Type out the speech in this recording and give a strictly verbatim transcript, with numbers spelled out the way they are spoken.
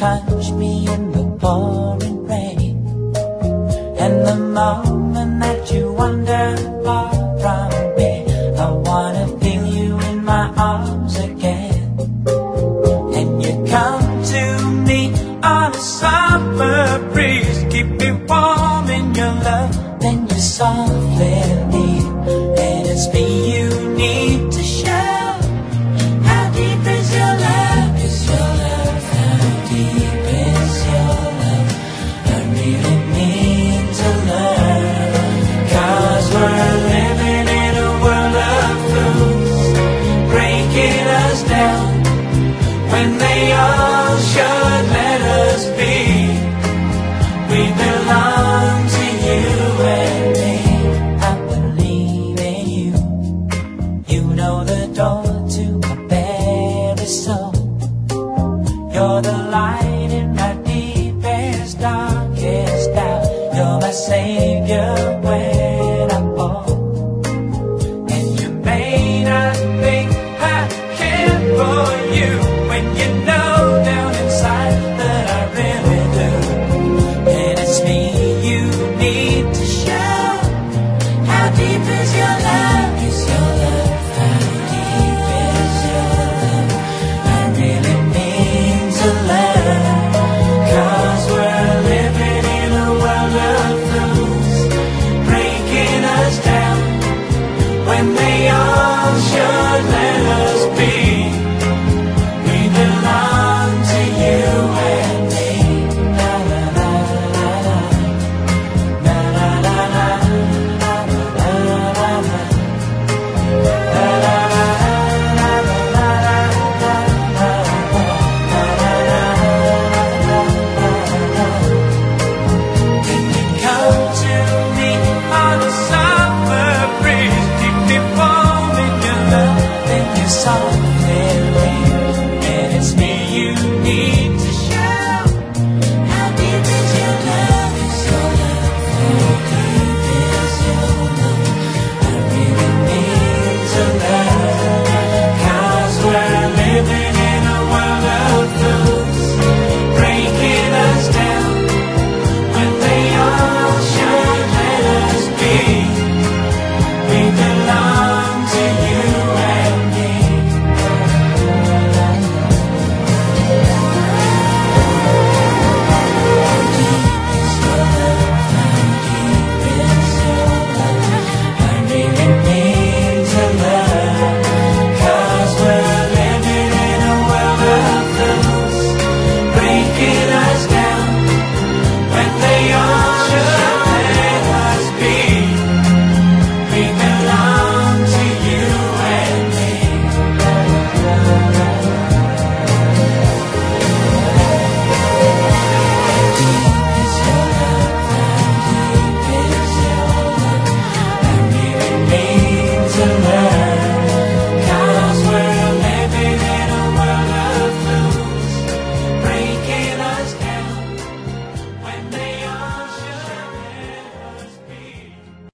touch me in the pouring rain, and the moment that you wander far from me, I wanna feel you in my arms again. And you come to me on a summer breeze, keep me warm in your love, then you softly leave. And it's me you need to show. How deep is your love? Is your love? How deep is your love? I really need to learn, 'cause we're living in a world of fools, breaking us down when they all should let us be. We belong to you and me. I believe in you. You know the door to my very soul. You're the light in my deepest, darkest doubt. You're my savior when I fall. And you may not think I care for you, when you know down inside that I really do. And it's me you need to show. How deep is your love?